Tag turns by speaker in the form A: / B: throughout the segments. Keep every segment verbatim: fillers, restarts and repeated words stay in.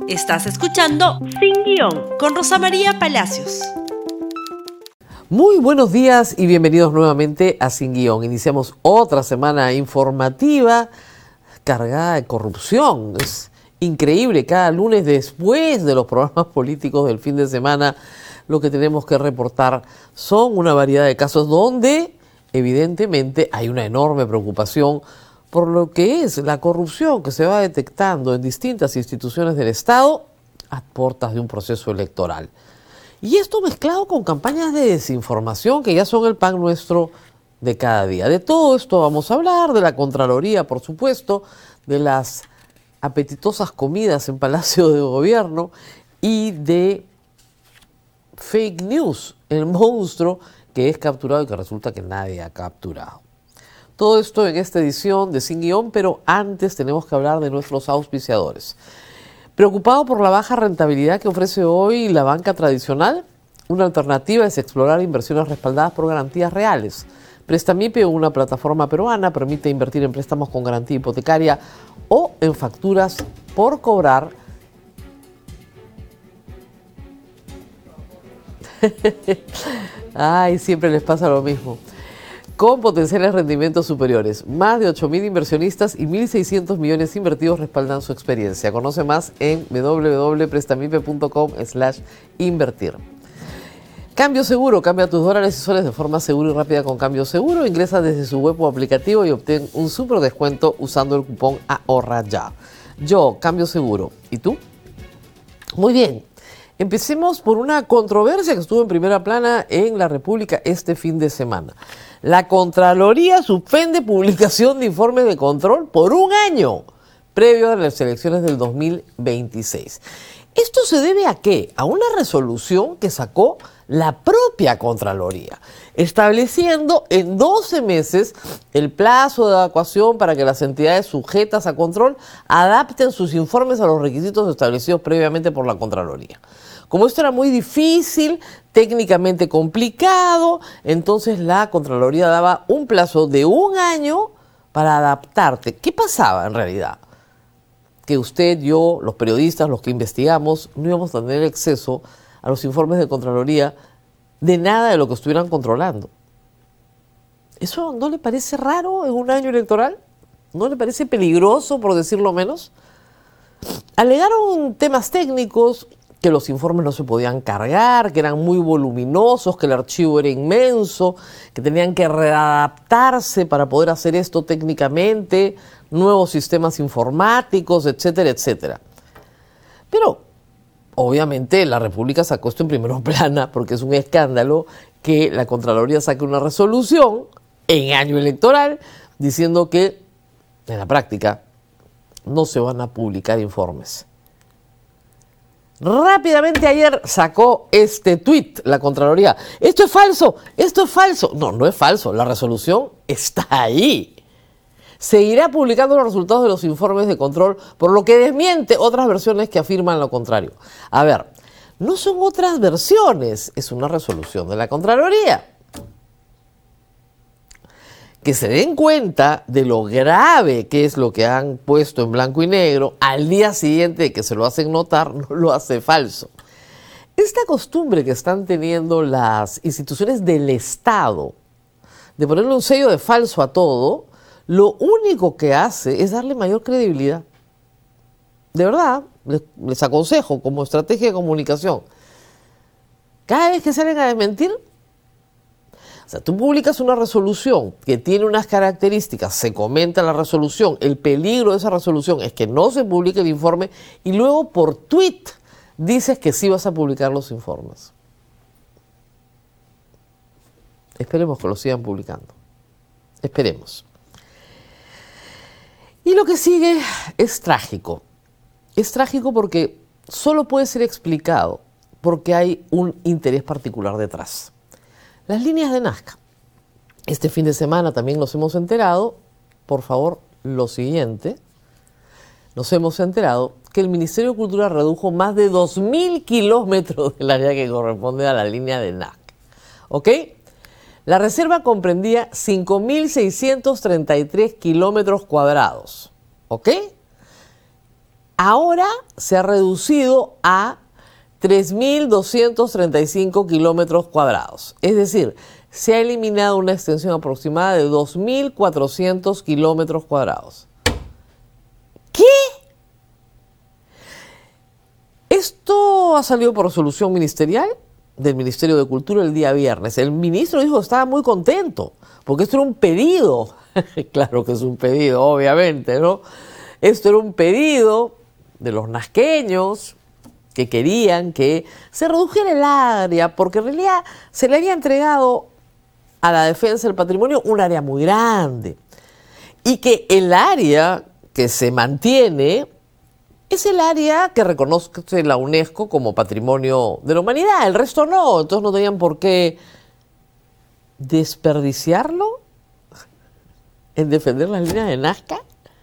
A: Estás escuchando Sin Guión con Rosa María Palacios.
B: Muy buenos días y bienvenidos nuevamente a Sin Guión. Iniciamos otra semana informativa cargada de corrupción. Es increíble, cada lunes después de los programas políticos del fin de semana, lo que tenemos que reportar son una variedad de casos donde evidentemente hay una enorme preocupación por lo que es la corrupción que se va detectando en distintas instituciones del Estado a puertas de un proceso electoral. Y esto mezclado con campañas de desinformación que ya son el pan nuestro de cada día. De todo esto vamos a hablar, de la Contraloría, por supuesto, de las apetitosas comidas en Palacio de Gobierno y de fake news, el monstruo que es capturado y que resulta que nadie ha capturado. Todo esto en esta edición de Sin Guión, pero antes tenemos que hablar de nuestros auspiciadores. Preocupado por la baja rentabilidad que ofrece hoy la banca tradicional, una alternativa es explorar inversiones respaldadas por garantías reales. Prestamipe, una plataforma peruana, permite invertir en préstamos con garantía hipotecaria o en facturas por cobrar. Ay, siempre les pasa lo mismo. Con potenciales rendimientos superiores. Más de ocho mil inversionistas y mil seiscientos millones invertidos respaldan su experiencia. Conoce más en w w w punto prestamipe punto com slash invertir. Cambio Seguro. Cambia tus dólares y soles de forma segura y rápida con Cambio Seguro. Ingresa desde su web o aplicativo y obtén un súper descuento usando el cupón Ahorra Ya. Yo, Cambio Seguro. ¿Y tú? Muy bien. Empecemos por una controversia que estuvo en primera plana en la República este fin de semana. La Contraloría suspende publicación de informes de control por un año, previo a las elecciones del dos mil veintiséis. ¿Esto se debe a qué? A una resolución que sacó la propia Contraloría, estableciendo en doce meses el plazo de adecuación para que las entidades sujetas a control adapten sus informes a los requisitos establecidos previamente por la Contraloría. Como esto era muy difícil, técnicamente complicado, entonces la Contraloría daba un plazo de un año para adaptarte. ¿Qué pasaba en realidad? Que usted, yo, los periodistas, los que investigamos, no íbamos a tener acceso a los informes de Contraloría de nada de lo que estuvieran controlando. ¿Eso no le parece raro en un año electoral? ¿No le parece peligroso, por decirlo menos? Alegaron temas técnicos, que los informes no se podían cargar, que eran muy voluminosos, que el archivo era inmenso, que tenían que readaptarse para poder hacer esto técnicamente, nuevos sistemas informáticos, etcétera, etcétera. Pero, obviamente, la República sacó esto en primera plana porque es un escándalo que la Contraloría saque una resolución en año electoral diciendo que, en la práctica, no se van a publicar informes. Rápidamente ayer sacó este tuit la Contraloría. Esto es falso, esto es falso. No, no es falso, la resolución está ahí. Seguirá publicando los resultados de los informes de control, por lo que desmiente otras versiones que afirman lo contrario. A ver, no son otras versiones, es una resolución de la Contraloría. Que se den cuenta de lo grave que es lo que han puesto en blanco y negro, al día siguiente de que se lo hacen notar, no lo hace falso. Esta costumbre que están teniendo las instituciones del Estado de ponerle un sello de falso a todo, lo único que hace es darle mayor credibilidad. De verdad, les, les aconsejo como estrategia de comunicación, cada vez que salen a desmentir, o sea, tú publicas una resolución que tiene unas características, se comenta la resolución, el peligro de esa resolución es que no se publique el informe y luego por tweet dices que sí vas a publicar los informes. Esperemos que lo sigan publicando. Esperemos. Y lo que sigue es trágico. Es trágico porque solo puede ser explicado porque hay un interés particular detrás. Las líneas de Nazca. Este fin de semana también nos hemos enterado, por favor, lo siguiente. Nos hemos enterado que el Ministerio de Cultura redujo más de dos mil kilómetros del área que corresponde a la línea de Nazca. ¿Ok? La reserva comprendía cinco mil seiscientos treinta y tres kilómetros cuadrados. ¿Ok? ahora se ha reducido a tres mil doscientos treinta y cinco kilómetros cuadrados. Es decir, se ha eliminado una extensión aproximada de dos mil cuatrocientos kilómetros cuadrados. ¿Qué? Esto ha salido por resolución ministerial del Ministerio de Cultura el día viernes. El ministro dijo que estaba muy contento, porque esto era un pedido. Claro que es un pedido, obviamente, ¿no? Esto era un pedido de los nazqueños que querían que se redujera el área, porque en realidad se le había entregado a la defensa del patrimonio un área muy grande. Y que el área que se mantiene es el área que reconoce la UNESCO como Patrimonio de la Humanidad. El resto no, entonces no tenían por qué desperdiciarlo en defender las líneas de Nazca.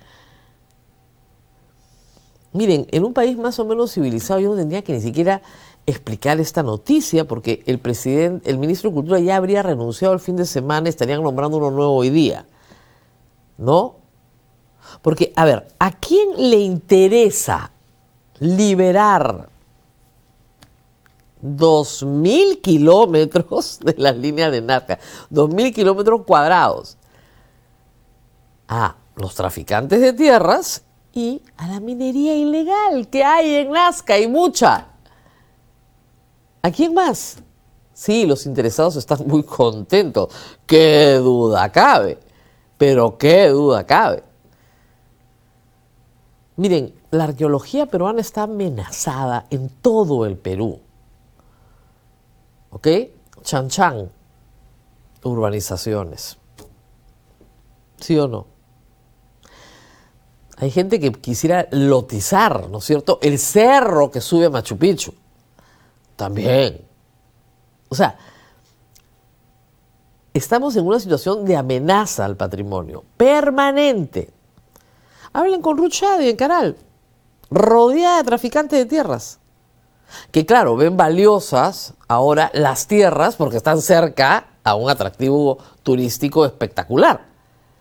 B: Miren, en un país más o menos civilizado yo no tendría que ni siquiera explicar esta noticia, porque el presidente, el ministro de Cultura ya habría renunciado el fin de semana, estarían nombrando uno nuevo hoy día, ¿no? Porque, a ver, ¿a quién le interesa liberar dos mil kilómetros de las líneas de Nazca? Dos mil kilómetros cuadrados. A los traficantes de tierras y a la minería ilegal que hay en Nazca, y mucha. ¿A quién más? Sí, los interesados están muy contentos. ¡Qué duda cabe! Pero qué duda cabe. Miren, la arqueología peruana está amenazada en todo el Perú. ¿Ok? Chan chan. Urbanizaciones. ¿Sí o no? Hay gente que quisiera lotizar, ¿no es cierto?, el cerro que sube a Machu Picchu. También. O sea, estamos en una situación de amenaza al patrimonio permanente. Hablen con Ruth Shadi en Caral, rodeada de traficantes de tierras, que claro, ven valiosas ahora las tierras porque están cerca a un atractivo turístico espectacular.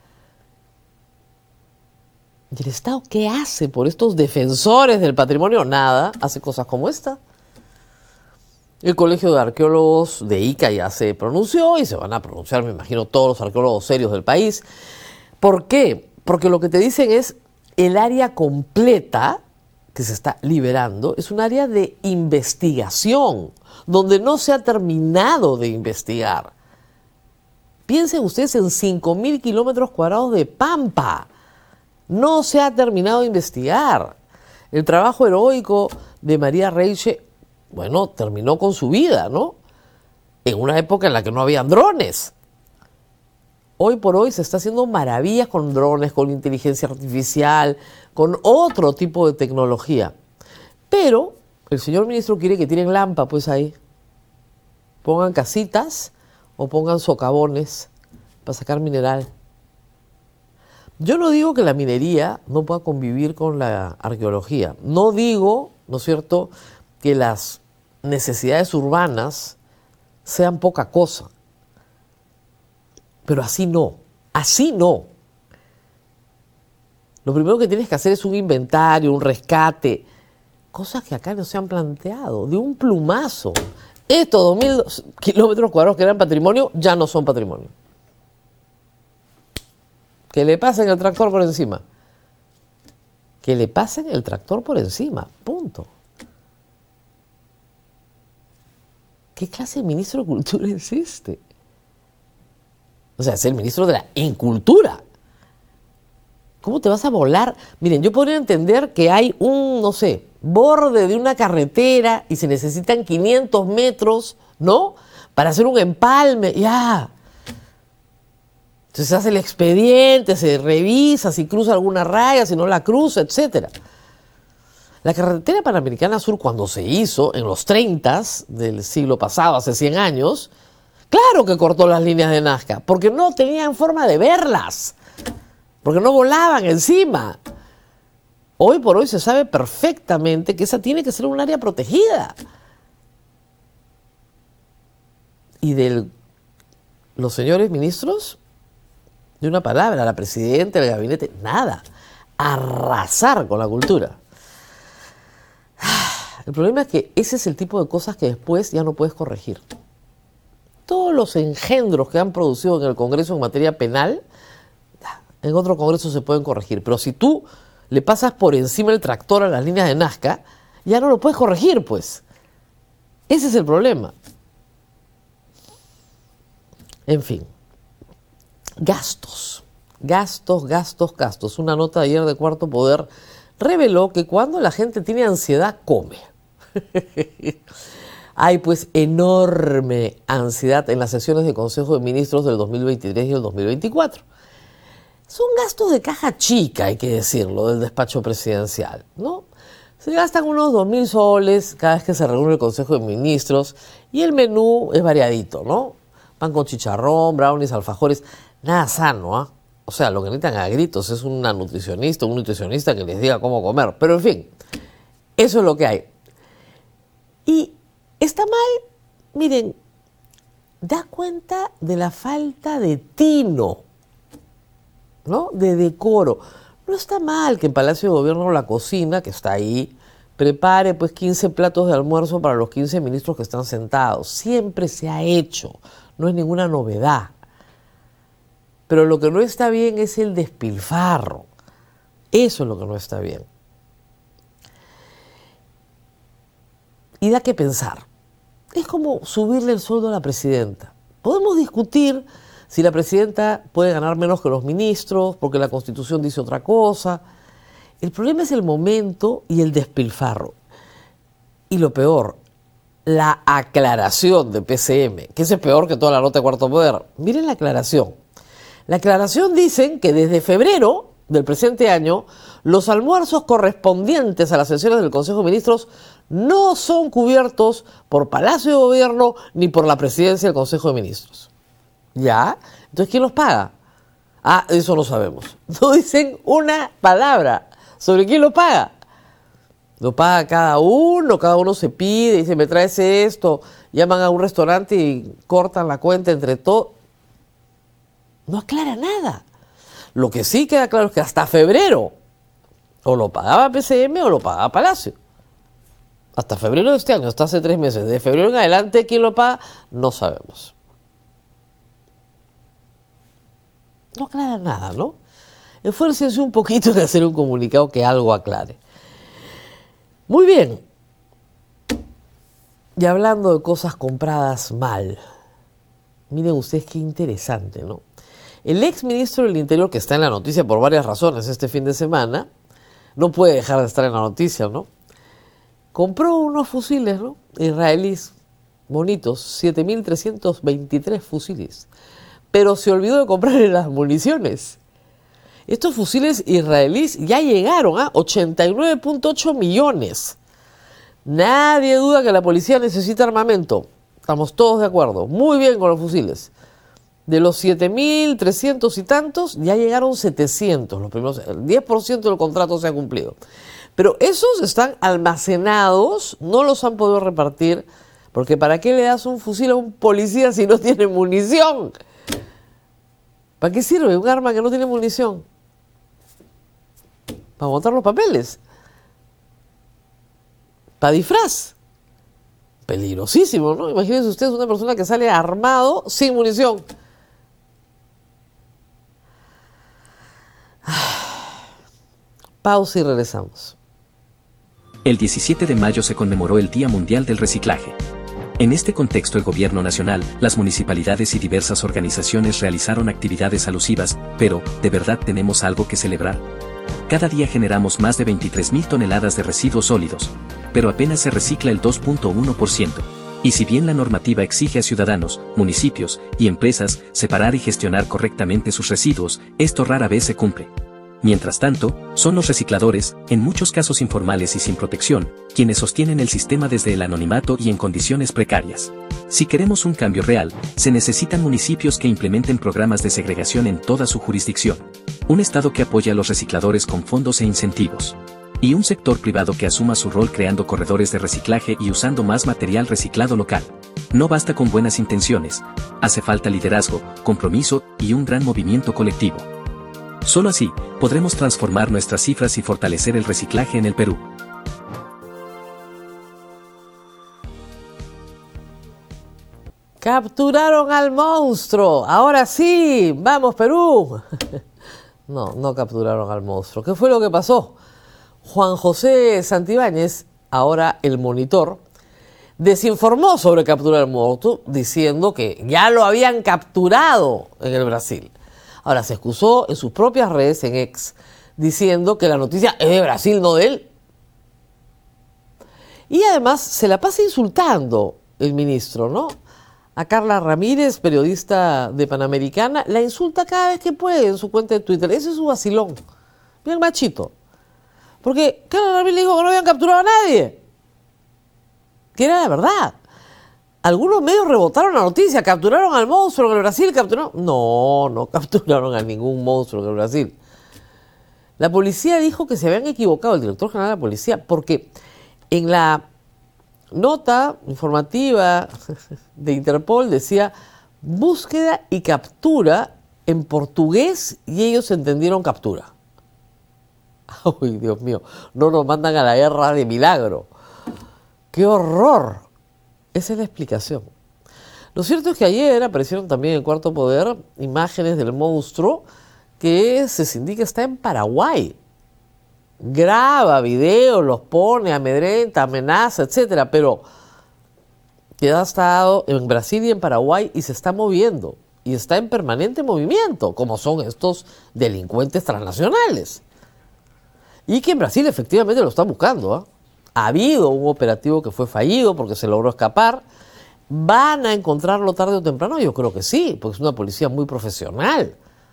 B: ¿Y el Estado qué hace por estos defensores del patrimonio? Nada, hace cosas como esta. El Colegio de Arqueólogos de Ica ya se pronunció y se van a pronunciar, me imagino, todos los arqueólogos serios del país. ¿Por qué? Porque lo que te dicen es el área completa que se está liberando es un área de investigación, donde no se ha terminado de investigar. Piensen ustedes en cinco mil kilómetros cuadrados de pampa. No se ha terminado de investigar. El trabajo heroico de María Reiche, bueno, terminó con su vida, ¿no? En una época en la que no había drones. Hoy por hoy se está haciendo maravillas con drones, con inteligencia artificial, con otro tipo de tecnología. Pero el señor ministro quiere que tiren lampa, pues ahí. Pongan casitas o pongan socavones para sacar mineral. Yo no digo que la minería no pueda convivir con la arqueología. No digo, ¿no es cierto?, que las necesidades urbanas sean poca cosa. Pero así no, así no. Lo primero que tienes que hacer es un inventario, un rescate, cosas que acá no se han planteado, de un plumazo. Estos dos mil kilómetros cuadrados que eran patrimonio ya no son patrimonio. Que le pasen el tractor por encima. Que le pasen el tractor por encima, punto. ¿Qué clase de ministro de Cultura existe? O sea, es el ministro de la Incultura. ¿Cómo te vas a volar? Miren, yo podría entender que hay un, no sé, borde de una carretera y se necesitan quinientos metros, ¿no?, para hacer un empalme. Ya. Entonces se hace el expediente, se revisa si cruza alguna raya, si no la cruza, etcétera. La carretera Panamericana Sur, cuando se hizo en los treinta del siglo pasado, hace cien años, claro que cortó las líneas de Nazca, porque no tenían forma de verlas, porque no volaban encima. Hoy por hoy se sabe perfectamente que esa tiene que ser un área protegida. Y de los señores ministros, de una palabra, la presidenta, el gabinete, nada. Arrasar con la cultura. El problema es que ese es el tipo de cosas que después ya no puedes corregir. Todos los engendros que han producido en el Congreso en materia penal, en otro Congreso se pueden corregir. Pero si tú le pasas por encima el tractor a las líneas de Nazca, ya no lo puedes corregir, pues. Ese es el problema. En fin. Gastos. Gastos, gastos, gastos. Una nota de ayer de Cuarto Poder reveló que cuando la gente tiene ansiedad, come. Hay pues enorme ansiedad en las sesiones de Consejo de Ministros del dos mil veintitrés y el dos mil veinticuatro. Son gastos de caja chica, hay que decirlo, del despacho presidencial, ¿no? Se gastan unos dos mil soles cada vez que se reúne el Consejo de Ministros y el menú es variadito, ¿no? Pan con chicharrón, brownies, alfajores, nada sano, ¿ah? ¿eh? O sea, lo que necesitan a gritos es una nutricionista, un nutricionista que les diga cómo comer. Pero en fin, eso es lo que hay. Y está mal, miren, da cuenta de la falta de tino, ¿no? De decoro. No está mal que en Palacio de Gobierno la cocina, que está ahí, prepare pues quince platos de almuerzo para los quince ministros que están sentados. Siempre se ha hecho, no es ninguna novedad. Pero lo que no está bien es el despilfarro. Eso es lo que no está bien. Y da que pensar. Es como subirle el sueldo a la presidenta. Podemos discutir si la presidenta puede ganar menos que los ministros, porque la Constitución dice otra cosa. El problema es el momento y el despilfarro. Y lo peor, la aclaración de P C M, que ese es peor que toda la nota de Cuarto Poder. Miren la aclaración. La aclaración dicen que desde febrero del presente año, los almuerzos correspondientes a las sesiones del Consejo de Ministros no son cubiertos por Palacio de Gobierno ni por la presidencia del Consejo de Ministros. ¿Ya? Entonces, ¿quién los paga? Ah, eso no sabemos. No dicen una palabra sobre quién lo paga. Lo paga cada uno, cada uno se pide, dice, me traes esto, llaman a un restaurante y cortan la cuenta entre todos. No aclara nada. Lo que sí queda claro es que hasta febrero o lo pagaba P C M o lo pagaba Palacio. Hasta febrero de este año, hasta hace tres meses. De febrero en adelante, ¿quién lo paga? No sabemos. No aclara nada, ¿no? Esfuércense un poquito en hacer un comunicado que algo aclare. Muy bien. Y hablando de cosas compradas mal, miren ustedes qué interesante, ¿no? El ex ministro del Interior, que está en la noticia por varias razones este fin de semana, no puede dejar de estar en la noticia, ¿no? Compró unos fusiles, ¿no? Israelíes, bonitos, siete mil trescientos veintitrés fusiles, pero se olvidó de comprarle las municiones. Estos fusiles israelíes ya llegaron a ochenta y nueve punto ocho millones. Nadie duda que la policía necesita armamento. Estamos todos de acuerdo. Muy bien con los fusiles. De los siete mil trescientos y tantos, ya llegaron setecientos. Los primeros, el diez por ciento del contrato se ha cumplido. Pero esos están almacenados, no los han podido repartir, porque ¿para qué le das un fusil a un policía si no tiene munición? ¿Para qué sirve un arma que no tiene munición? Para botar los papeles. Para disfraz. Peligrosísimo, ¿no? Imagínense ustedes una persona que sale armado sin munición. Pausa y regresamos.
C: El diecisiete de mayo se conmemoró el Día Mundial del Reciclaje. En este contexto, el gobierno nacional, las municipalidades y diversas organizaciones realizaron actividades alusivas, pero, ¿de verdad tenemos algo que celebrar? Cada día generamos más de veintitrés mil toneladas de residuos sólidos, pero apenas se recicla el dos punto uno por ciento. Y si bien la normativa exige a ciudadanos, municipios y empresas separar y gestionar correctamente sus residuos, esto rara vez se cumple. Mientras tanto, son los recicladores, en muchos casos informales y sin protección, quienes sostienen el sistema desde el anonimato y en condiciones precarias. Si queremos un cambio real, se necesitan municipios que implementen programas de segregación en toda su jurisdicción, un Estado que apoye a los recicladores con fondos e incentivos, y un sector privado que asuma su rol creando corredores de reciclaje y usando más material reciclado local. No basta con buenas intenciones, hace falta liderazgo, compromiso y un gran movimiento colectivo. Solo así, podremos transformar nuestras cifras y fortalecer el reciclaje en el Perú.
B: Capturaron al monstruo. Ahora sí, vamos Perú. No, no capturaron al monstruo. ¿Qué fue lo que pasó? Juan José Santibáñez, ahora el Monitor, desinformó sobre capturar al monstruo diciendo que ya lo habían capturado en el Brasil. Ahora se excusó en sus propias redes, en X, diciendo que la noticia es de Brasil, no de él. Y además se la pasa insultando el ministro, ¿no? A Carla Ramírez, periodista de Panamericana, la insulta cada vez que puede en su cuenta de Twitter. Ese es su vacilón. Bien machito. Porque Carla Ramírez le dijo que no habían capturado a nadie. Que era la verdad. Algunos medios rebotaron la noticia. ¿Capturaron al monstruo en el Brasil? ¿Capturaron? No, no capturaron a ningún monstruo en el Brasil. La policía dijo que se habían equivocado, el director general de la policía, porque en la nota informativa de Interpol decía búsqueda y captura en portugués y ellos entendieron captura. ¡Ay, Dios mío! No nos mandan a la guerra de milagro. ¡Qué horror! Esa es la explicación. Lo cierto es que ayer aparecieron también en Cuarto Poder imágenes del monstruo que se indica está en Paraguay. Graba videos, los pone, amedrenta, amenaza, etcétera, pero que ha estado en Brasil y en Paraguay y se está moviendo y está en permanente movimiento, como son estos delincuentes transnacionales. Y que en Brasil efectivamente lo están buscando, ¿eh? Ha habido un operativo que fue fallido porque se logró escapar. ¿Van a encontrarlo tarde o temprano? Yo creo que sí, porque es una policía muy profesional.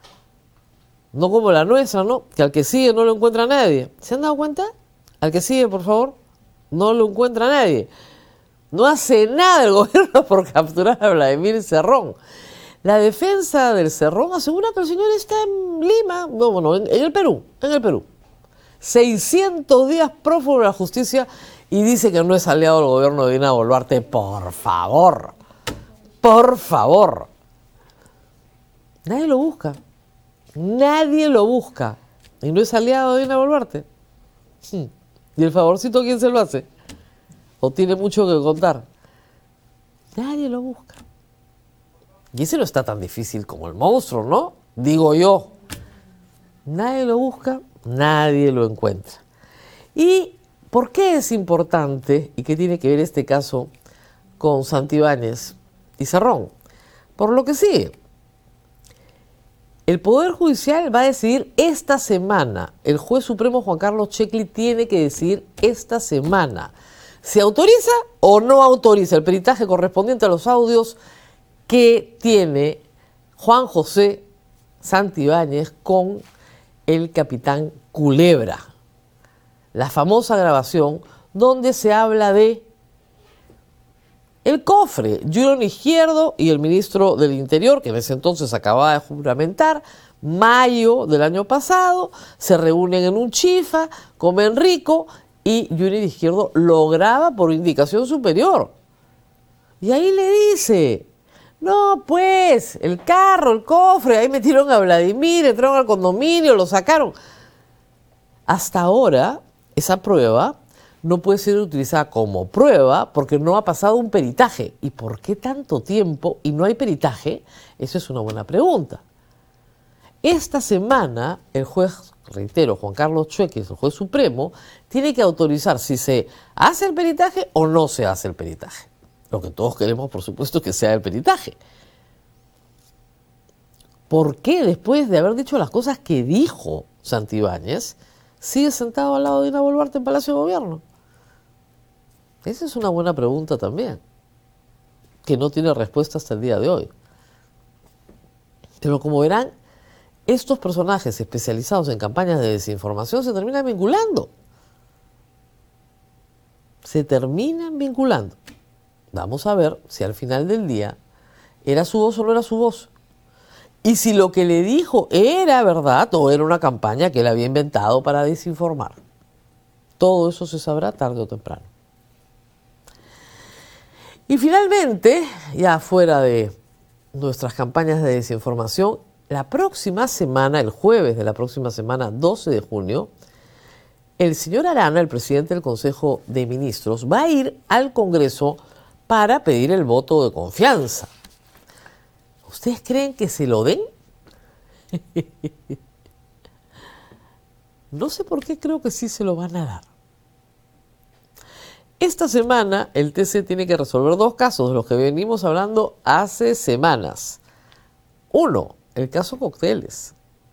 B: No como la nuestra, ¿no? Que al que sigue no lo encuentra nadie. ¿Se han dado cuenta? Al que sigue, por favor, no lo encuentra nadie. No hace nada el gobierno por capturar a Vladimir Cerrón. La defensa del Cerrón asegura que el señor está en Lima, no, bueno, en, en el Perú, en el Perú. seiscientos días prófugo de la justicia y dice que no es aliado del gobierno de Dina Boluarte. Por favor, por favor. Nadie lo busca. Nadie lo busca. Y no es aliado de Dina Boluarte. ¿Y el favorcito quién se lo hace? ¿O tiene mucho que contar? Nadie lo busca. Y ese no está tan difícil como el monstruo, ¿no? Digo yo. Nadie lo busca, nadie lo encuentra. ¿Y por qué es importante y qué tiene que ver este caso con Santibáñez y Cerrón? Por lo que sigue. El Poder Judicial va a decidir esta semana. El juez supremo Juan Carlos Checli tiene que decidir esta semana. ¿Se autoriza o no autoriza el peritaje correspondiente a los audios que tiene Juan José Santibáñez con el capitán Culebra? La famosa grabación donde se habla de el cofre. Julián Izquierdo y el ministro del Interior, que en ese entonces acababa de juramentar, mayo del año pasado, se reúnen en un chifa, comen rico y Julián Izquierdo lo graba por indicación superior. Y ahí le dice, no pues, el carro, el cofre, ahí metieron a Vladimir, entraron al condominio, lo sacaron. Hasta ahora, esa prueba no puede ser utilizada como prueba porque no ha pasado un peritaje. ¿Y por qué tanto tiempo y no hay peritaje? Esa es una buena pregunta. Esta semana, el juez, reitero, Juan Carlos Checli, el juez supremo, tiene que autorizar si se hace el peritaje o no se hace el peritaje. Lo que todos queremos, por supuesto, es que sea el peritaje. ¿Por qué después de haber dicho las cosas que dijo Santibáñez, sigue sentado al lado de Dina Boluarte en Palacio de Gobierno? Esa es una buena pregunta también, que no tiene respuesta hasta el día de hoy. Pero como verán, estos personajes especializados en campañas de desinformación se terminan vinculando. Se terminan vinculando. Vamos a ver si al final del día era su voz o no era su voz. Y si lo que le dijo era verdad o era una campaña que él había inventado para desinformar. Todo eso se sabrá tarde o temprano. Y finalmente, ya fuera de nuestras campañas de desinformación, la próxima semana, el jueves de la próxima semana, doce de junio, el señor Arana, el presidente del Consejo de Ministros, va a ir al Congreso para pedir el voto de confianza ¿Ustedes creen que se lo den? No sé por qué creo que sí se lo van a dar. Esta semana el T C tiene que resolver dos casos de los que venimos hablando hace semanas. Uno, el caso Cócteles.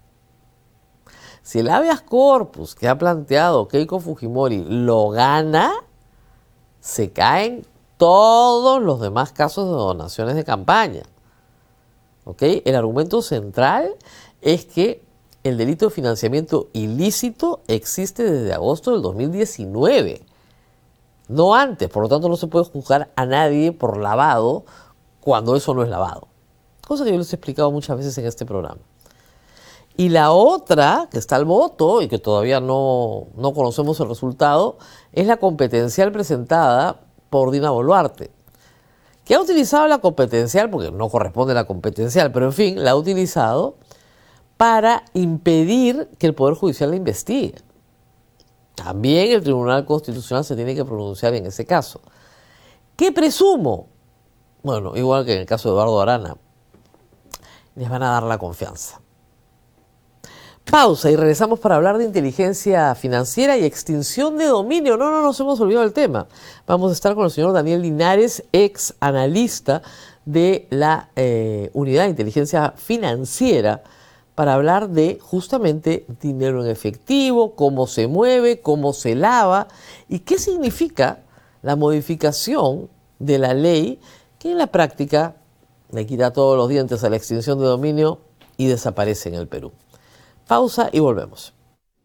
B: Si el habeas corpus que ha planteado Keiko Fujimori lo gana, se caen todos los demás casos de donaciones de campaña. ¿Ok? El argumento central es que el delito de financiamiento ilícito existe desde agosto del dos mil diecinueve. No antes, por lo tanto no se puede juzgar a nadie por lavado cuando eso no es lavado. Cosa que yo les he explicado muchas veces en este programa. Y la otra, que está al voto y que todavía no, no conocemos el resultado, es la competencial presentada por Dina Boluarte, que ha utilizado la competencial, porque no corresponde a la competencial, pero en fin, la ha utilizado para impedir que el Poder Judicial la investigue. También el Tribunal Constitucional se tiene que pronunciar en ese caso. ¿Qué presumo? Bueno, igual que en el caso de Eduardo Arana, les van a dar la confianza. Pausa y regresamos para hablar de inteligencia financiera y extinción de dominio. No, no nos hemos olvidado del tema. Vamos a estar con el señor Daniel Linares, ex analista de la eh, Unidad de Inteligencia Financiera, para hablar de justamente dinero en efectivo, cómo se mueve, cómo se lava y qué significa la modificación de la ley que en la práctica le quita todos los dientes a la extinción de dominio y desaparece en el Perú. Pausa y volvemos.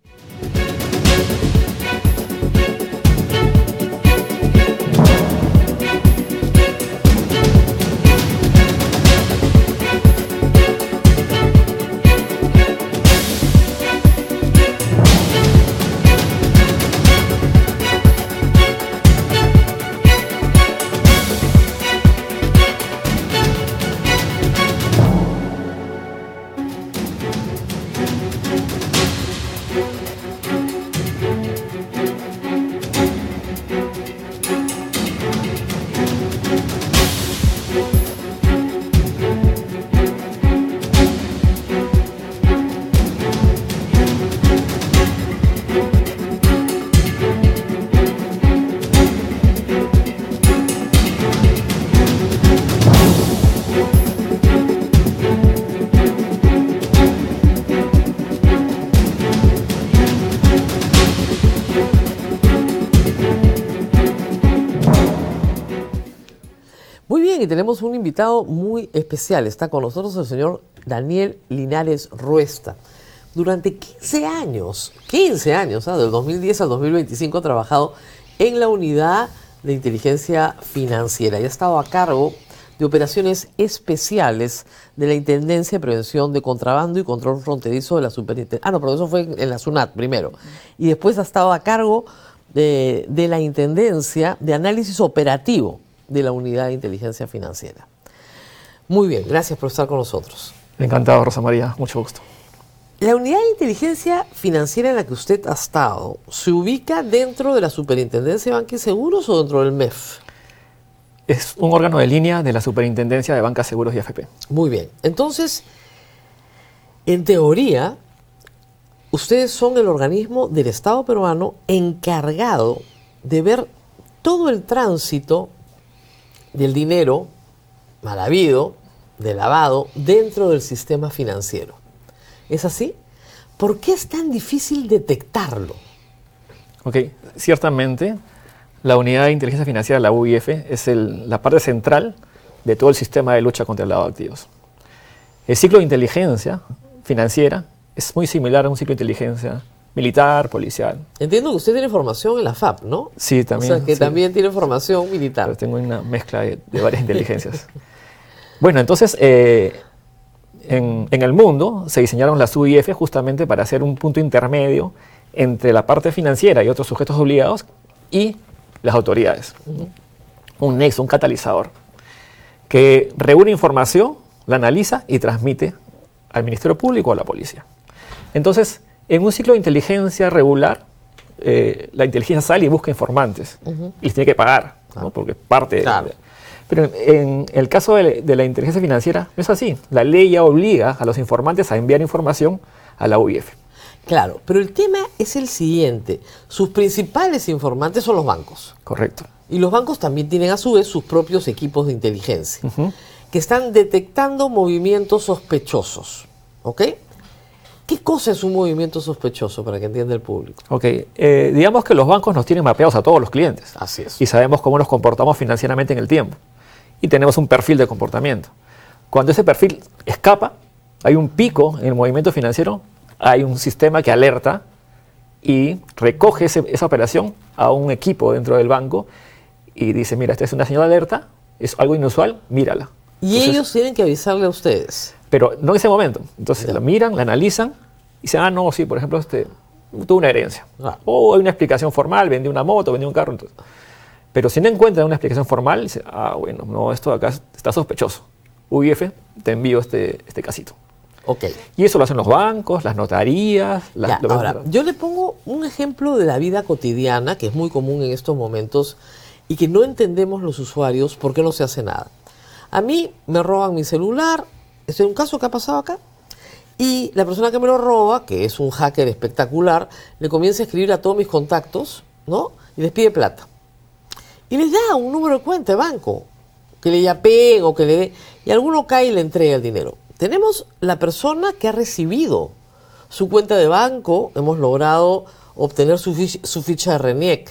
B: Y tenemos un invitado muy especial. Está con nosotros el señor Daniel Linares Ruesta. Durante quince años, quince años, ¿eh? Del dos mil diez al dos mil veinticinco ha trabajado en la Unidad de Inteligencia Financiera y ha estado a cargo de operaciones especiales de la Intendencia de Prevención de Contrabando y Control Fronterizo de la Superintendencia. Ah, no, pero eso fue en la SUNAT primero. Y después ha estado a cargo de, de la Intendencia de Análisis Operativo de la Unidad de Inteligencia Financiera. Muy bien, gracias por estar con nosotros.
D: Encantado, Rosa María, mucho gusto.
B: La Unidad de Inteligencia Financiera en la que usted ha estado, ¿se ubica dentro de la Superintendencia de Banca y Seguros o dentro del M E F?
D: Es un órgano de línea de la Superintendencia de Banca, Seguros y A F P.
B: Muy bien, entonces, en teoría, ustedes son el organismo del Estado peruano encargado de ver todo el tránsito del dinero mal habido, de lavado, dentro del sistema financiero. ¿Es así? ¿Por qué es tan difícil detectarlo?
D: Ok, ciertamente la Unidad de Inteligencia Financiera, la U I F, es el, la parte central de todo el sistema de lucha contra el lavado de activos. El ciclo de inteligencia financiera es muy similar a un ciclo de inteligencia militar, policial.
B: Entiendo que usted tiene formación en la F A P, ¿no?
D: Sí, también.
B: O sea, que
D: sí.
B: también tiene formación militar.
D: Pero tengo una mezcla de, de varias inteligencias. Bueno, entonces, eh, en, en el mundo se diseñaron las U I F justamente para hacer un punto intermedio entre la parte financiera y otros sujetos obligados y las autoridades. Uh-huh. Un nexo, un catalizador, que reúne información, la analiza y transmite al Ministerio Público o a la policía. Entonces, en un ciclo de inteligencia regular, eh, la inteligencia sale y busca informantes. Uh-huh. Y les tiene que pagar, ¿no? Porque es parte.
B: Claro.
D: De, Pero en el caso de, de la inteligencia financiera no es así. La ley ya obliga a los informantes a enviar información a la U I F.
B: Claro, pero el tema es el siguiente. Sus principales informantes son los bancos.
D: Correcto.
B: Y los bancos también tienen a su vez sus propios equipos de inteligencia,
D: Uh-huh.
B: que están detectando movimientos sospechosos. ¿Ok? ¿Qué cosa es un movimiento sospechoso para que entienda el público?
D: Ok, eh, digamos que los bancos nos tienen mapeados a todos los clientes.
B: Así es.
D: Y sabemos cómo nos comportamos financieramente en el tiempo. Y tenemos un perfil de comportamiento. Cuando ese perfil escapa, hay un pico en el movimiento financiero, hay un sistema que alerta y recoge ese, esa operación a un equipo dentro del banco y dice, mira, esta es una señal de alerta, es algo inusual, mírala.
B: Y
D: Entonces,
B: ellos tienen que avisarle a ustedes.
D: pero no en ese momento. Entonces
B: Ya.
D: la miran, la analizan y dicen, ah, no, sí, por ejemplo, este, tuvo una herencia.
B: Ah.
D: O hay una explicación formal, vendió una moto, vendió un carro. Entonces. Pero si no encuentran una explicación formal, dicen, ah, bueno, no, esto de acá está sospechoso. U I F, te envío este, este casito.
B: Ok.
D: Y eso lo hacen los bancos, las notarías. Las,
B: Ya,
D: lo-
B: ahora, yo le pongo un ejemplo de la vida cotidiana, que es muy común en estos momentos, y que no entendemos los usuarios por qué no se hace nada. A mí me roban mi celular, este es un caso que ha pasado acá, y la persona que me lo roba, que es un hacker espectacular, le comienza a escribir a todos mis contactos, ¿no? Y les pide plata. Y les da un número de cuenta de banco, que le yapeen o que le dé, y alguno cae y le entrega el dinero. Tenemos la persona que ha recibido su cuenta de banco, hemos logrado obtener su, fich- su ficha de RENIEC.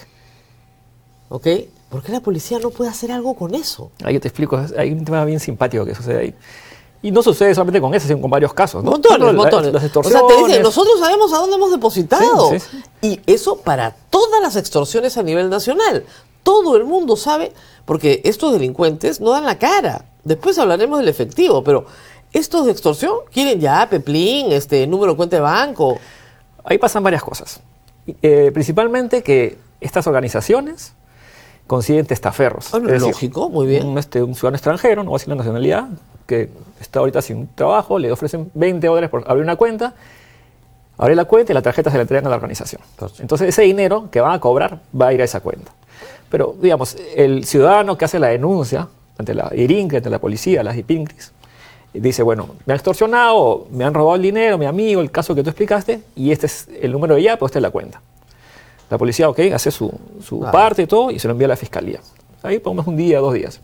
B: ¿Ok? ¿Por qué la policía no puede hacer algo con eso?
D: Ahí yo te explico, hay un tema bien simpático que sucede ahí. Y no sucede solamente con ese, sino con varios casos, ¿no?
B: Montones,
D: No, la-
B: montones.
D: Las
B: O
D: extorsiones.
B: sea, te dicen, nosotros sabemos a dónde hemos depositado.
D: Sí, sí, sí.
B: Y eso para todas las extorsiones a nivel nacional. Todo el mundo sabe, porque estos delincuentes no dan la cara. Después hablaremos del efectivo, pero estos de extorsión quieren ya, Peplín, este, número de cuenta de banco.
D: Ahí pasan varias cosas. Eh, principalmente que estas organizaciones consiguen testaferros.
B: Ah,
D: Es decir,
B: lógico, muy bien.
D: Un, este, un ciudadano extranjero, no voy a decir la nacionalidad, que está ahorita sin trabajo, le ofrecen veinte dólares por abrir una cuenta, abre la cuenta y la tarjeta se la entregan a la organización.
B: Perfecto.
D: Entonces ese dinero que van a cobrar va a ir a esa cuenta. Pero, digamos, el ciudadano que hace la denuncia ante la IRINCRE, ante la policía, las IPINCRIS, dice, bueno, me han extorsionado, me han robado el dinero, mi amigo, el caso que tú explicaste, y este es el número de ya, pues esta es la cuenta. La policía, ok, hace su, su
B: Vale.
D: parte y todo, y se lo envía a la fiscalía. Ahí ponemos un día, dos días.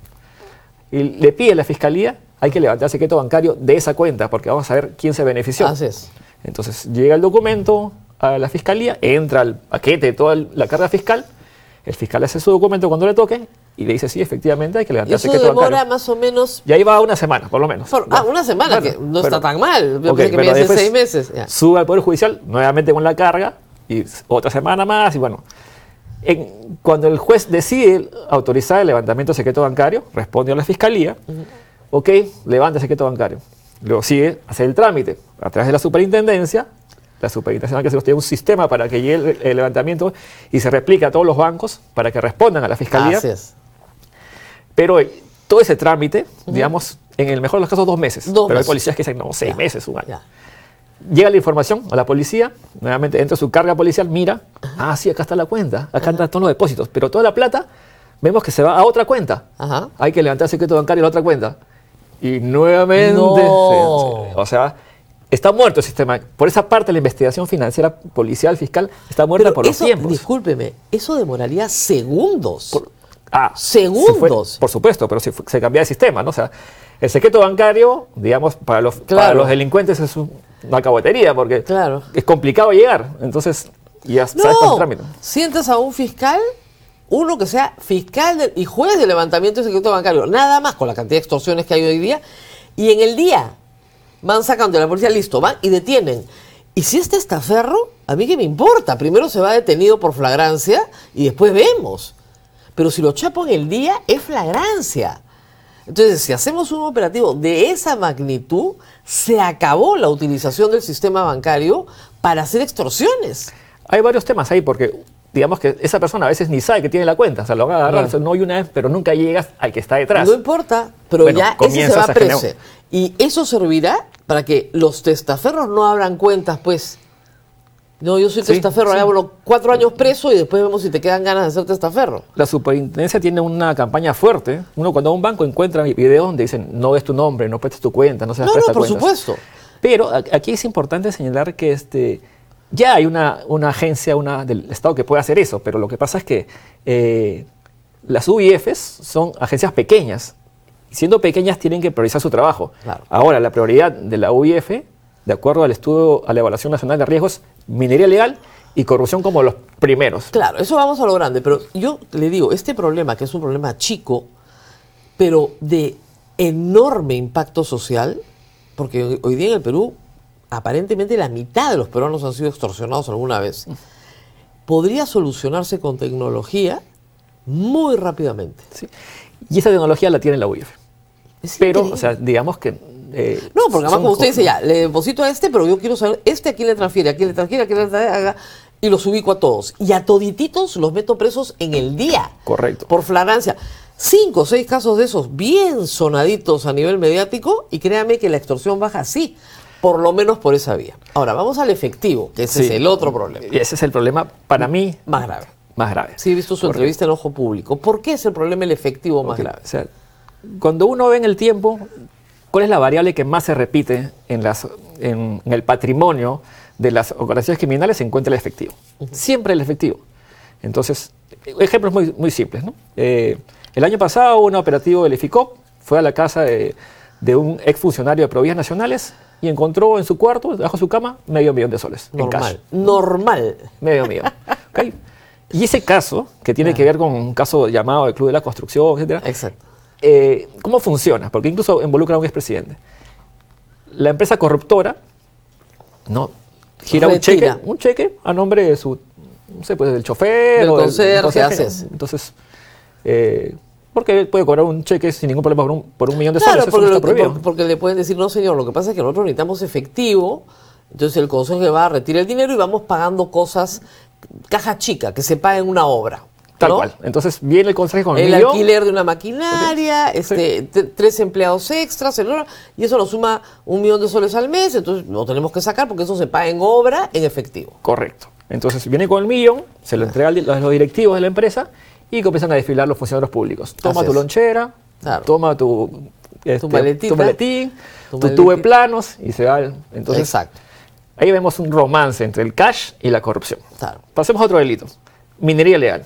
D: Y le pide a la fiscalía, hay que levantar el secreto bancario de esa cuenta, porque vamos a ver quién se benefició.
B: Así es.
D: Entonces llega el documento a la fiscalía, entra el paquete de toda la carga fiscal, el fiscal hace su documento cuando le toque y le dice, sí, efectivamente hay que
B: Y
D: levantar el
B: eso
D: secreto
B: demora
D: bancario.
B: más o menos...
D: Y ahí va una semana, por lo menos.
B: por- ah, una semana,
D: Bueno,
B: que no
D: pero-
B: está tan mal. Yo
D: ok,
B: pensé que me
D: pero
B: iba a decir
D: después
B: seis meses. Ya.
D: Sube al Poder Judicial, nuevamente con la carga, y otra semana más, y bueno. En- cuando el juez decide autorizar el levantamiento del secreto bancario, responde a la fiscalía, ok, levanta el secreto bancario. Luego sigue, hace el trámite a través de la superintendencia. La superintendencia que se tiene un sistema para que llegue el, el levantamiento y se replique a todos los bancos para que respondan a la fiscalía.
B: Así es.
D: Pero eh, todo ese trámite, digamos, en el mejor de los casos, dos meses.
B: Dos
D: pero
B: meses.
D: hay policías que dicen, no, seis
B: Ya,
D: meses, un año.
B: ya.
D: Llega la información a la policía, nuevamente entra su carga policial, mira, ah, sí, acá está la cuenta, acá están todos los depósitos, pero toda la plata vemos que se va a otra cuenta.
B: Ajá.
D: Hay que levantar el secreto bancario a la otra cuenta. Y nuevamente,
B: No.
D: se- se- o sea, está muerto el sistema. Por esa parte, la investigación financiera, policial, fiscal, está muerta
B: Pero
D: por los
B: eso,
D: tiempos.
B: discúlpeme, eso demoraría segundos.
D: Por- ah,
B: Segundos.
D: se fue- por supuesto, pero se, fue- se cambia de sistema, ¿no? O sea, el secreto bancario, digamos, para los, para
B: Claro.
D: los delincuentes es un- una cabotería, porque
B: Claro.
D: es complicado llegar. Entonces, ya sabes cuál es el
B: No,
D: trámite.
B: sientas a un fiscal, uno que sea fiscal de- y juez de levantamiento de secreto bancario, nada más con la cantidad de extorsiones que hay hoy día, y en el día van sacando de la policía, listo, van y detienen. Y si este estaferro, a mí qué me importa, primero se va detenido por flagrancia y después vemos. Pero si lo chapo en el día, es flagrancia. Entonces, si hacemos un operativo de esa magnitud, se acabó la utilización del sistema bancario para hacer extorsiones.
D: Hay varios temas ahí, porque digamos que esa persona a veces ni sabe que tiene la cuenta, o sea, lo van a agarrar,
B: Claro.
D: o sea, no hay una vez, pero nunca llegas al que está detrás.
B: No importa, pero
D: Bueno,
B: ya ese se
D: comienzas
B: va
D: a generar-
B: preso. Y eso servirá para que los testaferros no abran cuentas, pues, No, yo soy
D: Sí,
B: testaferro,
D: sí.
B: ya, bueno, cuatro años preso y después vemos si te quedan ganas de ser testaferro.
D: La superintendencia tiene una campaña fuerte. Uno cuando va a un banco encuentra videos donde dicen no ves tu nombre, no prestes tu cuenta, no seas
B: No, no,
D: presta
B: por
D: cuentas.
B: supuesto.
D: Pero a- aquí es importante señalar que este, ya hay una, una agencia una del Estado que puede hacer eso, pero lo que pasa es que eh, las U I Fs son agencias pequeñas. Siendo pequeñas tienen que priorizar su trabajo.
B: Claro.
D: Ahora, la prioridad de la U I F, de acuerdo al estudio, a la Evaluación Nacional de Riesgos, minería ilegal y corrupción como los primeros.
B: Claro, eso vamos a lo grande, pero yo le digo, este problema, que es un problema chico, pero de enorme impacto social, porque hoy, hoy día en el Perú, aparentemente la mitad de los peruanos han sido extorsionados alguna vez, podría solucionarse con tecnología muy rápidamente.
D: ¿Sí? Y esa tecnología la tiene la U I F.
B: Es
D: Pero,
B: increíble.
D: o sea, digamos que... eh,
B: No, porque además
D: son
B: como usted
D: co-
B: dice, ya, le deposito a este, pero yo quiero saber este a quién le transfiere, a quién le transfiere, a quién le transfiere, y los ubico a todos. Y a todititos los meto presos en el día.
D: Correcto.
B: Por flagrancia. Cinco o seis casos de esos bien sonaditos a nivel mediático, y créame que la extorsión baja así, por lo menos por esa vía. Ahora, vamos al efectivo, que ese
D: Sí.
B: es el otro problema.
D: Y ese es el problema, para mí,
B: Más grave.
D: más grave.
B: Sí, he visto su
D: Porque-
B: entrevista en Ojo Público. ¿Por qué es el problema el efectivo más
D: Ok,
B: grave?
D: o sea, cuando uno ve en el tiempo, ¿cuál es la variable que más se repite en, las, en, en el patrimonio de las organizaciones criminales? Se encuentra el efectivo. Siempre el efectivo. Entonces, ejemplos muy, muy simples, ¿no? Eh, el año pasado un operativo del EFICOP fue a la casa de, de un exfuncionario de Provías Nacionales y encontró en su cuarto, bajo su cama, medio millón de soles en cash.
B: Normal. Normal.
D: Medio millón. ¿Ok? Y ese caso, que tiene
B: Ah.
D: que ver con un caso llamado el Club de la Construcción, etcétera,
B: Exacto.
D: eh, ¿cómo funciona? Porque incluso involucra a un expresidente. La empresa corruptora, ¿no? Gira un cheque,
B: Retira.
D: un cheque a nombre de su, no sé, pues del chofer
B: Del
D: o
B: conserje, haces.
D: Entonces, eh, porque él puede cobrar un cheque sin ningún problema por un, por un millón de
B: Claro,
D: soles, eso
B: porque,
D: no
B: lo
D: está
B: que-
D: prohibido.
B: porque- porque le pueden decir, no señor, lo que pasa es que nosotros necesitamos efectivo, entonces el consejo va a retirar el dinero y vamos pagando cosas, caja chica, que se paga en una obra.
D: Tal
B: ¿no?
D: cual. Entonces viene el consejo con el,
B: El
D: millón.
B: alquiler de una maquinaria, este, te- tres empleados extras, el oro, y eso nos suma un millón de soles al mes, entonces lo tenemos que sacar porque eso se paga en obra, en efectivo.
D: Correcto. Entonces viene con el millón, se lo entrega a los los directivos de la empresa y comienzan a desfilar los funcionarios públicos. Toma
B: Así
D: tu
B: es.
D: lonchera,
B: Claro.
D: toma tu, este,
B: maletita,
D: tu maletín,
B: tu
D: tu tubo de
B: maletita.
D: planos y se va. el- Entonces,
B: Exacto.
D: ahí vemos un romance entre el cash y la corrupción.
B: Claro.
D: Pasemos a otro delito. Minería ilegal.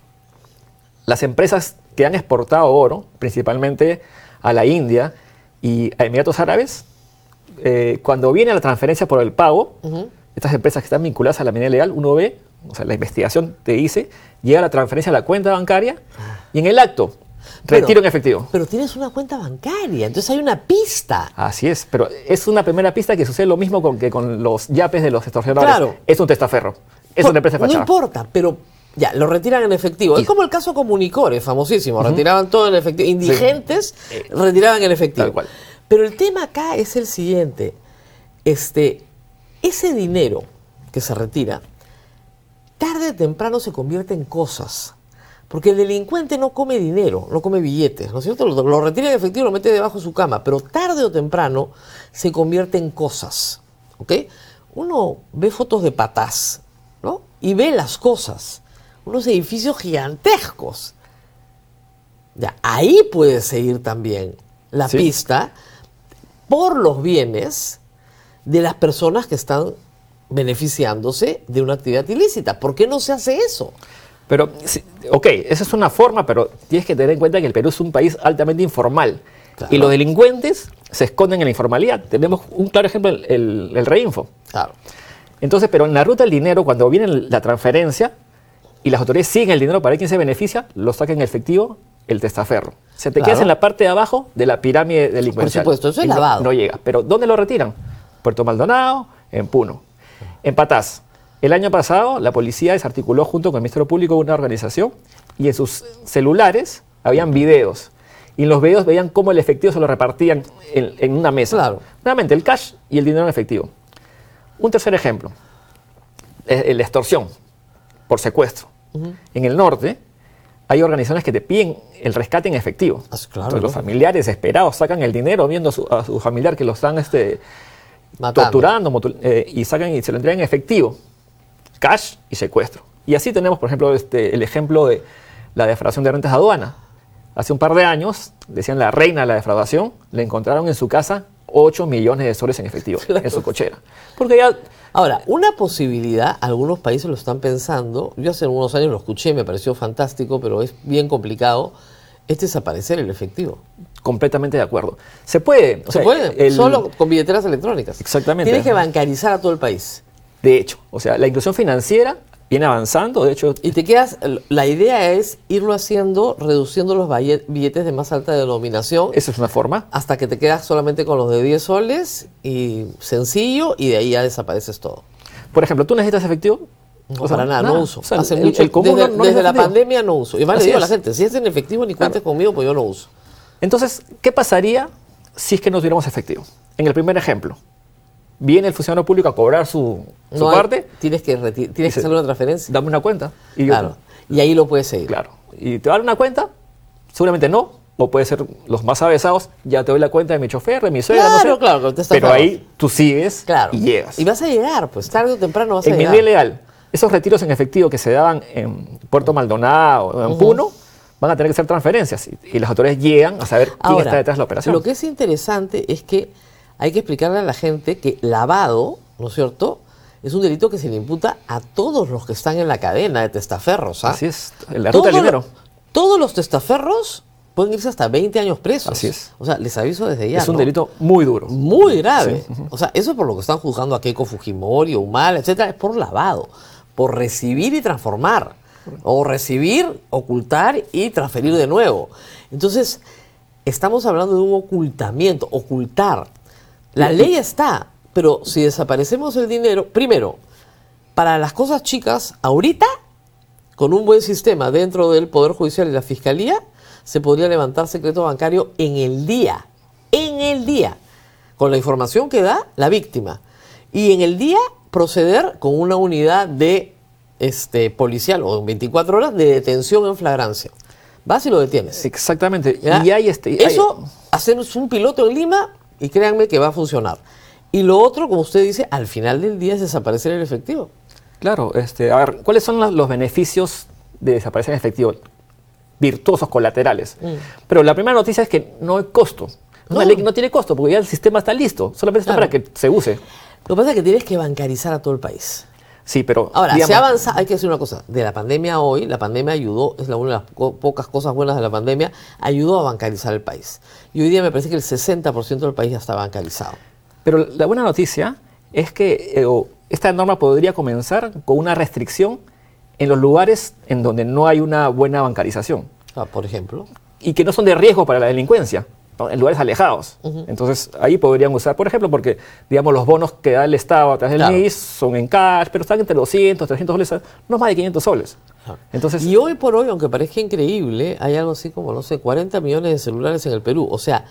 D: Las empresas que han exportado oro, principalmente a la India y a Emiratos Árabes, eh, cuando viene la transferencia por el pago, estas empresas que están vinculadas a la minería ilegal, uno ve, o sea, la investigación te dice, llega la transferencia a la cuenta bancaria y en el acto,
B: Pero-
D: retiro en efectivo.
B: Pero tienes una cuenta bancaria, entonces hay una pista.
D: Así es, pero es una primera pista que sucede lo mismo con, que con los yapes de los extorsionadores.
B: Claro.
D: Es un testaferro, es
B: Por-
D: una empresa de
B: No
D: fachada.
B: importa, pero ya, lo retiran en efectivo.
D: Y-
B: Es como el caso Comunicore, famosísimo. Retiraban todo en efectivo. Indigentes
D: Eh,
B: retiraban en efectivo.
D: tal cual.
B: Pero el tema acá es el siguiente. Este, ese dinero que se retira, tarde o temprano se convierte en cosas. Porque el delincuente no come dinero, no come billetes, ¿no es cierto? Lo, lo retira en efectivo, lo mete debajo de su cama, pero tarde o temprano se convierte en cosas, ¿ok? Uno ve fotos de Patás, ¿no? Y ve las cosas, unos edificios gigantescos. Ya, ahí puede seguir también la
D: Sí.
B: pista por los bienes de las personas que están beneficiándose de una actividad ilícita. ¿Por qué no se hace eso?
D: Pero, sí, ok, esa es una forma, pero tienes que tener en cuenta que el Perú es un país altamente informal.
B: Claro.
D: Y los delincuentes se esconden en la informalidad. Tenemos un claro ejemplo, el, el, el Reinfo.
B: Claro.
D: Entonces, pero en la ruta del dinero, cuando viene la transferencia y las autoridades siguen el dinero para ver quién se beneficia, lo sacan en efectivo el testaferro. O sea, te
B: Claro.
D: quedas en la parte de abajo de la pirámide delincuencial.
B: Por supuesto, eso es
D: Y no-
B: lavado.
D: No llega. Pero ¿dónde lo retiran? Puerto Maldonado, en Puno. En Patás. El año pasado, la policía desarticuló junto con el Ministerio Público una organización y en sus celulares habían videos. Y en los videos veían cómo el efectivo se lo repartían en, en una mesa.
B: Claro.
D: Nuevamente, el cash y el dinero en efectivo. Un tercer ejemplo, eh, la extorsión por secuestro. En el norte hay organizaciones que te piden el rescate en efectivo.
B: Ah, claro,
D: Entonces, los
B: lógico.
D: familiares desesperados sacan el dinero viendo a su, a su familiar que lo están este,
B: Matando.
D: torturando motu- eh, y sacan y se lo entregan en efectivo. cash y secuestro. Y así tenemos, por ejemplo, este, el ejemplo de la defraudación de rentas de aduana. Hace un par de años, decían la reina de la defraudación, le encontraron en su casa ocho millones de soles en efectivo, claro, en su cochera. Porque ya...
B: Ahora, una posibilidad, algunos países lo están pensando, yo hace unos años lo escuché, me pareció fantástico, pero es bien complicado, es desaparecer el efectivo.
D: Completamente de acuerdo. Se puede.
B: O Se sea, puede, el... solo con billeteras electrónicas.
D: Exactamente.
B: Tienes que bancarizar a todo el país.
D: De hecho, o sea, la inclusión financiera viene avanzando, de hecho...
B: Y te quedas, la idea es irlo haciendo, reduciendo los billetes de más alta denominación.
D: Esa es una forma.
B: Hasta que te quedas solamente con los de diez soles, y sencillo, y de ahí ya desapareces todo.
D: Por ejemplo, ¿tú necesitas efectivo?
B: No, o sea, para nada, nada, no uso.
D: O sea,
B: Hace
D: el,
B: mucho,
D: el común
B: desde
D: no, no
B: desde la pandemia no uso. Y más le digo a la gente, si es en efectivo ni cuentes claro. conmigo, pues yo no uso.
D: Entonces, ¿qué pasaría si es que no tuviéramos efectivo? En el primer ejemplo, viene el funcionario público a cobrar su, su
B: no,
D: parte.
B: Tienes que, tienes que hacer una transferencia.
D: Dame una cuenta. Y
B: claro.
D: Yo,
B: y ahí lo puedes seguir.
D: Claro. Y te va a dar una cuenta, seguramente no, o puede ser los más avesados, ya te doy la cuenta de mi chofer, de mi suegra,
B: claro,
D: no sé.
B: Claro, claro.
D: Pero ahí tú sigues
B: claro.
D: y llegas.
B: Y vas a llegar, pues tarde o temprano vas
D: en
B: a llegar.
D: En mi nivel legal, esos retiros en efectivo que se daban en Puerto Maldonado o en uh-huh. Puno, van a tener que ser transferencias. Y, y las autoridades llegan a saber quién
B: Ahora,
D: está detrás de la operación.
B: Lo que es interesante es que hay que explicarle a la gente que lavado, ¿no es cierto?, es un delito que se le imputa a todos los que están en la cadena de testaferros. ¿ah?
D: Así es, en la ruta del dinero.
B: Todos los testaferros pueden irse hasta veinte años presos.
D: Así es.
B: O sea, les aviso desde ya.
D: Es un
B: ¿no?
D: delito muy duro.
B: Muy grave.
D: Sí. Uh-huh.
B: O sea, eso es por lo que están juzgando a Keiko Fujimori, Humala, etcétera, es por lavado, por recibir y transformar, o recibir, ocultar y transferir de nuevo. Entonces, estamos hablando de un ocultamiento, ocultar. La ley está, pero si desaparecemos el dinero, primero, para las cosas chicas, ahorita, con un buen sistema dentro del Poder Judicial y la Fiscalía, se podría levantar secreto bancario en el día, en el día, con la información que da la víctima. Y en el día proceder con una unidad de este, policial o en veinticuatro horas de detención en flagrancia. Vas y lo detienes.
D: Exactamente.
B: ¿Ya?
D: Y hay este,
B: Eso,
D: hay...
B: hacemos un piloto en Lima y créanme que va a funcionar. Y lo otro, como usted dice, al final del día es desaparecer el efectivo.
D: Claro, este, a ver, ¿cuáles son la, los beneficios de desaparecer el efectivo? Virtuosos, colaterales. Mm. Pero la primera noticia es que no hay costo. Una no. ley que no tiene costo, porque ya el sistema está listo, solamente está claro. para que se use.
B: Lo que pasa es que tienes que bancarizar a todo el país.
D: Sí, pero...
B: Ahora,
D: digamos,
B: se avanza, hay que decir una cosa, de la pandemia a hoy, la pandemia ayudó, es la una de las po pocas cosas buenas de la pandemia, ayudó a bancarizar el país. Y hoy día me parece que el sesenta por ciento del país ya está bancarizado.
D: Pero la buena noticia es que eh, esta norma podría comenzar con una restricción en los lugares en donde no hay una buena bancarización.
B: Ah, por ejemplo.
D: Y que no son de riesgo para la delincuencia, ¿no? En lugares alejados. Uh-huh. Entonces, ahí podrían usar, por ejemplo, porque, digamos, los bonos que da el Estado a través del claro. M I S son en cash, pero están entre doscientos, trescientos soles, no más de quinientos soles.
B: Uh-huh.
D: Entonces,
B: y hoy por hoy, aunque parezca increíble, hay algo así como, no sé, cuarenta millones de celulares en el Perú. O sea,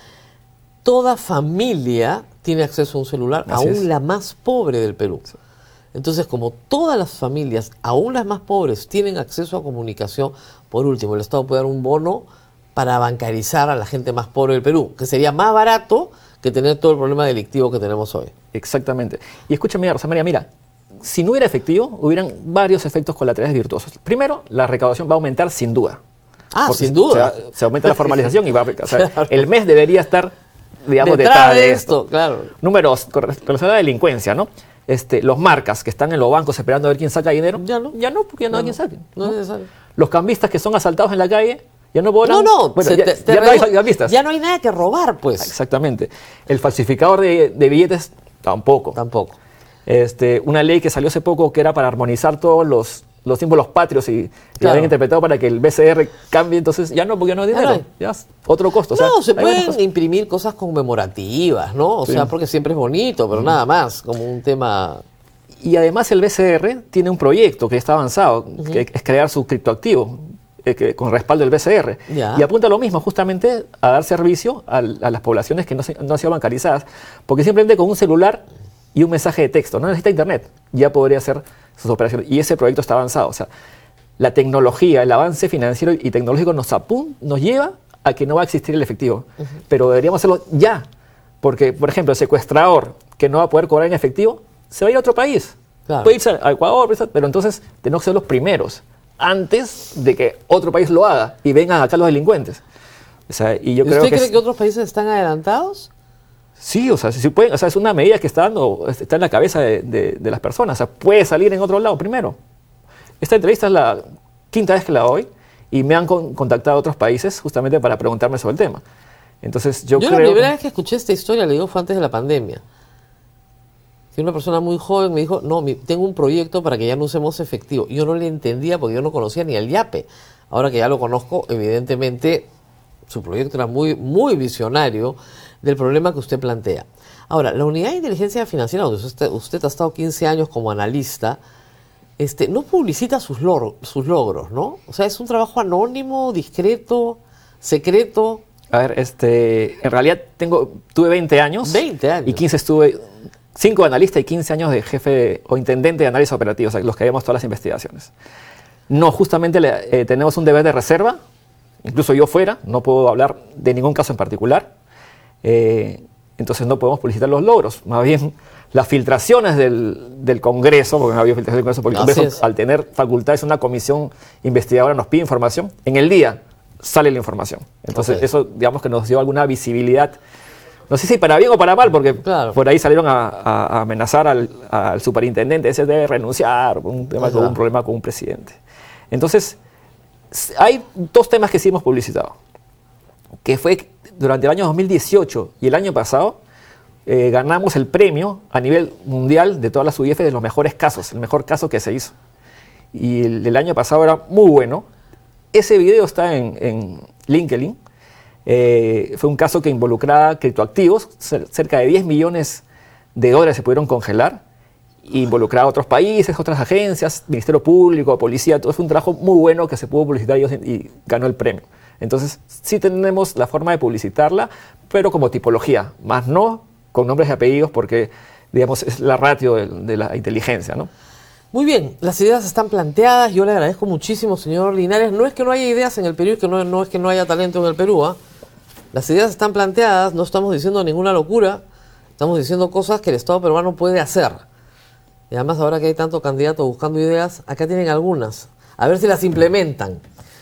B: toda familia tiene acceso a un celular,
D: así
B: aún
D: es.
B: La más pobre del Perú. Sí. Entonces, como todas las familias, aún las más pobres, tienen acceso a comunicación, por último, el Estado puede dar un bono para bancarizar a la gente más pobre del Perú, que sería más barato que tener todo el problema delictivo que tenemos hoy.
D: Exactamente. Y escúchame, Rosa María, mira, si no hubiera efectivo, hubieran varios efectos colaterales virtuosos. Primero, la recaudación va a aumentar sin duda.
B: Ah, sin duda.
D: Se, se aumenta la formalización y va a... O sea, claro. El M E S debería estar, digamos, detrás, detrás de esto.
B: esto. Claro.
D: Número dos, con relación a la delincuencia, ¿no? Este, los marcas que están en los bancos esperando a ver quién saca dinero,
B: ya no,
D: ya no porque ya no, no hay quien saque.
B: No, no es necesario.
D: Los cambistas que son asaltados en la calle, ya no podrán.
B: No, no,
D: bueno,
B: se
D: ya,
B: te, te
D: ya no hay cambistas.
B: Ya no hay nada que robar, pues.
D: Exactamente. El falsificador de, de billetes, tampoco.
B: Tampoco.
D: Este, una ley que salió hace poco que era para armonizar todos los, los símbolos patrios y, y
B: claro.
D: habían interpretado para que el B C R cambie, entonces ya no, porque ya no hay dinero. Ya, no hay. Ya es otro costo.
B: No,
D: o sea,
B: se pueden imprimir cosas conmemorativas, ¿no? O sí. sea, porque siempre es bonito, pero uh-huh. nada más, como un tema...
D: Y además el B C R tiene un proyecto que está avanzado, uh-huh. que es crear su criptoactivo eh, que, con respaldo del B C R.
B: Ya.
D: Y apunta a lo mismo, justamente a dar servicio a, a las poblaciones que no, se, no han sido bancarizadas, porque simplemente con un celular y un mensaje de texto, no necesita internet, ya podría hacer sus operaciones. Y ese proyecto está avanzado. O sea, la tecnología, el avance financiero y tecnológico nos, apun, nos lleva a que no va a existir el efectivo. Uh-huh. Pero deberíamos hacerlo ya, porque, por ejemplo, el secuestrador que no va a poder cobrar en efectivo, se va a ir a otro país.
B: Claro.
D: Puede irse a Ecuador, pero entonces tenemos que ser los primeros, antes de que otro país lo haga y vengan acá los delincuentes. O sea, y yo
B: ¿Y
D: creo
B: usted
D: que
B: cree
D: es,
B: que otros países están adelantados?
D: Sí, o sea, si pueden, o sea, es una medida que está dando, está en la cabeza de, de, de las personas. O sea, puede salir en otro lado primero. Esta entrevista es la quinta vez que la doy y me han con, contactado otros países justamente para preguntarme sobre el tema. Entonces, yo,
B: yo
D: creo...
B: la primera vez que escuché esta historia, le digo, fue antes de la pandemia. Que una persona muy joven me dijo, no, mi, tengo un proyecto para que ya no usemos efectivo. Yo no le entendía porque yo no conocía ni el YAPE. Ahora que ya lo conozco, evidentemente, su proyecto era muy, muy visionario del problema que usted plantea. Ahora, la Unidad de Inteligencia Financiera, donde usted, usted ha estado quince años como analista, este, no publicita sus, logros, sus logros, ¿no? O sea, es un trabajo anónimo, discreto, secreto.
D: A ver, este, en realidad tengo, tuve veinte años.
B: veinte años.
D: Y quince estuve, cinco de analista y quince años de jefe de, o intendente de análisis operativo, o sea, los que vemos todas las investigaciones. No, justamente le, eh, tenemos un deber de reserva, incluso yo fuera, no puedo hablar de ningún caso en particular. Eh, entonces no podemos publicitar los logros, más bien las filtraciones del, del Congreso, porque no había filtración del Congreso, porque el Congreso, al tener facultades, una comisión investigadora nos pide información, en el día sale la información. Entonces okay. eso, digamos que nos dio alguna visibilidad, no sé si para bien o para mal, porque claro. por ahí salieron a, a, a amenazar al, al superintendente, ese debe renunciar, por un, tema con un problema con un presidente. Entonces, hay dos temas que sí hemos publicitado, que fue durante el año dos mil dieciocho y el año pasado, eh, ganamos el premio a nivel mundial de todas las U I F de los mejores casos, el mejor caso que se hizo. Y el, el año pasado era muy bueno. Ese video está en, en LinkedIn. Eh, fue un caso que involucraba criptoactivos, cerca de diez millones de dólares se pudieron congelar, e involucraba a otros países, otras agencias, Ministerio Público, Policía, todo fue un trabajo muy bueno que se pudo publicitar y, y ganó el premio. Entonces, sí tenemos la forma de publicitarla, pero como tipología, más no con nombres y apellidos, porque, digamos, es la ratio de, de la inteligencia, ¿no?
B: Muy bien, las ideas están planteadas, yo le agradezco muchísimo, señor Linares. No es que no haya ideas en el Perú, que no, no es que no haya talento en el Perú, ¿eh? Las ideas están planteadas, no estamos diciendo ninguna locura, estamos diciendo cosas que el Estado peruano puede hacer. Y además, ahora que hay tanto candidato buscando ideas, acá tienen algunas, a ver si las implementan.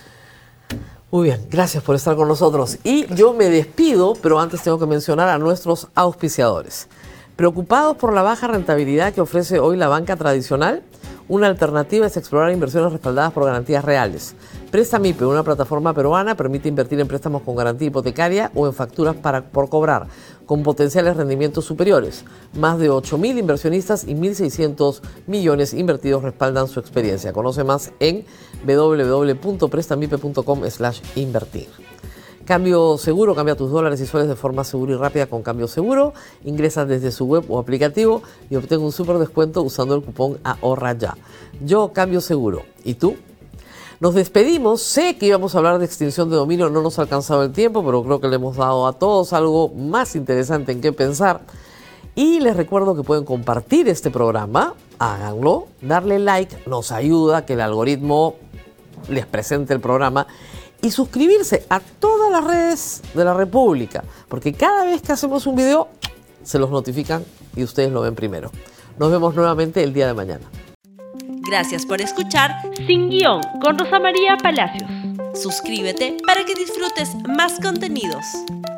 B: Muy bien, gracias por estar con nosotros. Y yo me despido, pero antes tengo que mencionar a nuestros auspiciadores. ¿Preocupados por la baja rentabilidad que ofrece hoy la banca tradicional? Una alternativa es explorar inversiones respaldadas por garantías reales. Prestamipe, una plataforma peruana, permite invertir en préstamos con garantía hipotecaria o en facturas para, por cobrar, con potenciales rendimientos superiores. Más de ocho mil inversionistas y mil seiscientos millones invertidos respaldan su experiencia. Conoce más en w w w punto prestamipe punto com slash invertir. Cambio Seguro, cambia tus dólares y soles de forma segura y rápida con Cambio Seguro. Ingresa desde su web o aplicativo y obtén un súper descuento usando el cupón Ahorra Ya. Yo Cambio Seguro. ¿Y tú? Nos despedimos. Sé que íbamos a hablar de extinción de dominio, no nos ha alcanzado el tiempo, pero creo que le hemos dado a todos algo más interesante en qué pensar. Y les recuerdo que pueden compartir este programa, háganlo, darle like, nos ayuda a que el algoritmo les presente el programa. Y suscribirse a todas las redes de la República, porque cada vez que hacemos un video, se los notifican y ustedes lo ven primero. Nos vemos nuevamente el día de mañana.
A: Gracias por escuchar Sin Guión con Rosa María Palacios. Suscríbete para que disfrutes más contenidos.